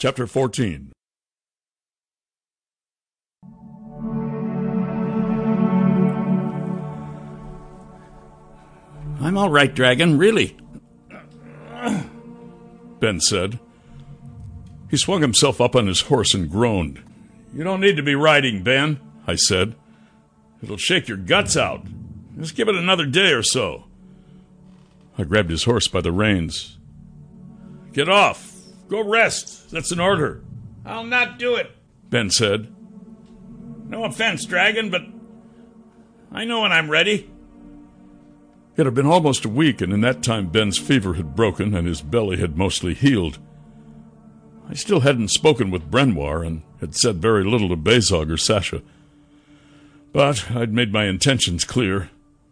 Chapter 14. I'm all right, Dragon, really, Ben said. He swung himself up on his horse and groaned. You don't need to be riding, Ben, I said. It'll shake your guts out. Just give it another day or so. I grabbed his horse by the reins. Get off. Go rest. That's an order. I'll not do it, Ben said. No offense, Dragon, but I know when I'm ready. It had been almost a week, and in that time Ben's fever had broken and his belly had mostly healed. I still hadn't spoken with Brenoir and had said very little to Bezog or Sasha. But I'd made my intentions clear.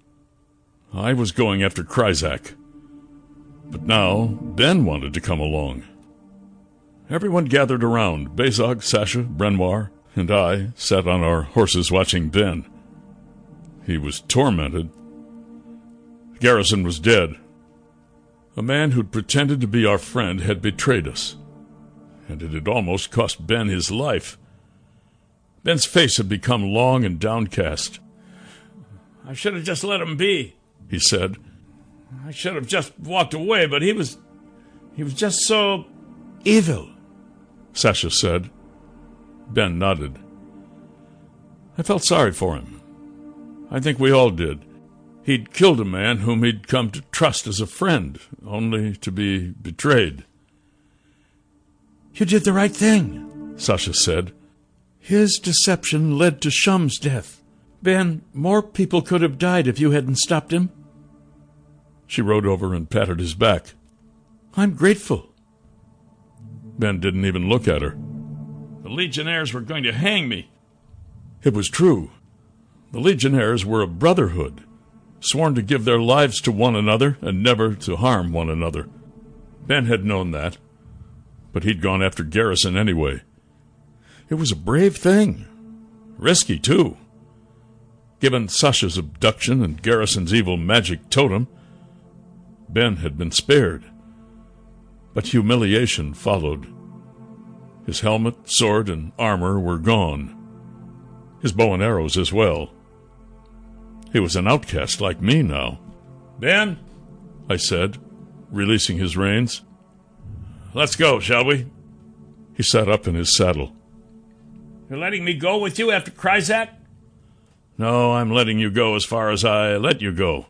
I was going after Kryzak. But now Ben wanted to come along. Everyone gathered around. Bezog, Sasha, Brenoir, and I sat on our horses watching Ben. He was tormented. Garrison was dead. A man who'd pretended to be our friend had betrayed us, and it had almost cost Ben his life. Ben's face had become long and downcast. I should have just let him be, he said. I should have just walked away, but he was just so evil, Sasha said. Ben nodded. I felt sorry for him. I think we all did. He'd killed a man whom he'd come to trust as a friend, only to be betrayed. You did the right thing, Sasha said. His deception led to Shum's death. Ben, more people could have died if you hadn't stopped him. She rode over and patted his back. I'm grateful. Ben didn't even look at her. The Legionnaires were going to hang me. It was true. The Legionnaires were a brotherhood, sworn to give their lives to one another and never to harm one another. Ben had known that, but he'd gone after Garrison anyway. It was a brave thing. Risky, too. Given Sasha's abduction and Garrison's evil magic totem, Ben had been spared. But humiliation followed. His helmet, sword, and armor were gone. His bow and arrows as well. He was an outcast like me now. Ben, I said, releasing his reins. Let's go, shall we? He sat up in his saddle. You're letting me go with you after Kryzak? No, I'm letting you go as far as I let you go.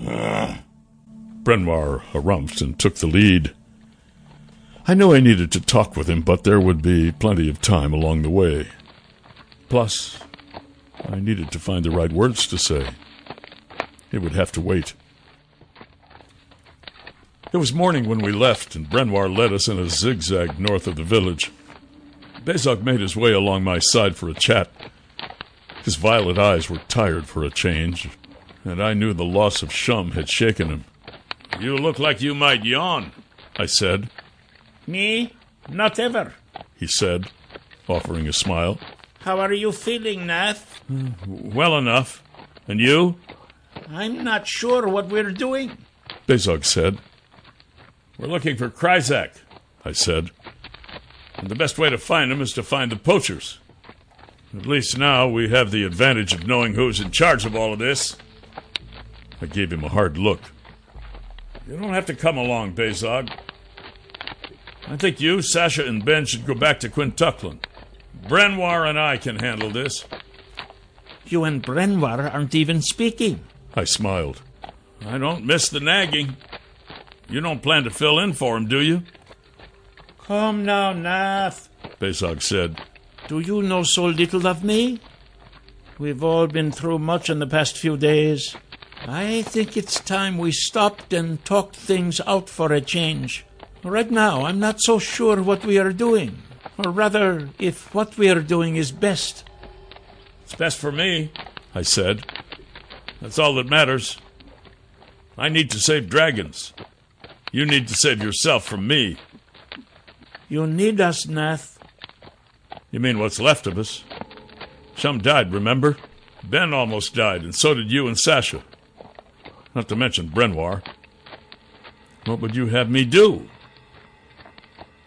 Brenoir harumphed and took the lead. I knew I needed to talk with him, but there would be plenty of time along the way. Plus, I needed to find the right words to say. It would have to wait. It was morning when we left, and Brenoir led us in a zigzag north of the village. Bezog made his way along my side for a chat. His violet eyes were tired for a change, and I knew the loss of Shum had shaken him. You look like you might yawn, I said. Me? Not ever, he said, offering a smile. How are you feeling, Nath? Well enough. And you? I'm not sure what we're doing, Bezog said. We're looking for Kryzak, I said. And the best way to find him is to find the poachers. At least now we have the advantage of knowing who's in charge of all of this. I gave him a hard look. You don't have to come along, Bezog. I think you, Sasha, and Ben should go back to Quintuckland. Brenoir and I can handle this. You and Brenoir aren't even speaking, I smiled. I don't miss the nagging. You don't plan to fill in for him, do you? Come now, Nath, Bezog said. Do you know so little of me? We've all been through much in the past few days. I think it's time we stopped and talked things out for a change. Right now, I'm not so sure what we are doing. Or rather, if what we are doing is best. It's best for me, I said. That's all that matters. I need to save dragons. You need to save yourself from me. You need us, Nath. You mean what's left of us? Shum died, remember? Ben almost died, and so did you and Sasha. Not to mention Brenoir. What would you have me do?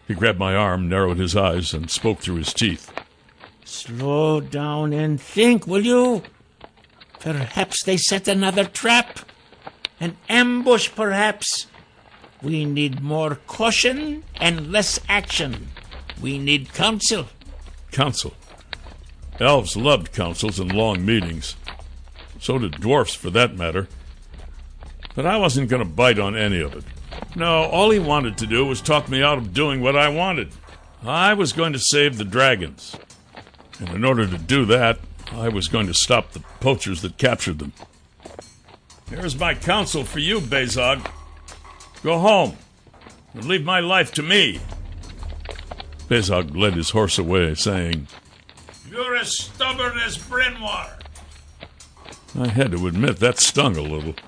He grabbed my arm, narrowed his eyes, and spoke through his teeth. Slow down and think, will you? Perhaps they set another trap. An ambush, perhaps. We need more caution and less action. We need counsel. Counsel? Elves loved councils and long meetings. So did dwarfs, for that matter. But I wasn't going to bite on any of it. No, all he wanted to do was talk me out of doing what I wanted. I was going to save the dragons. And in order to do that, I was going to stop the poachers that captured them. Here's my counsel for you, Bezog. Go home and leave my life to me. Bezog led his horse away, saying, You're as stubborn as Brenoir. I had to admit that stung a little.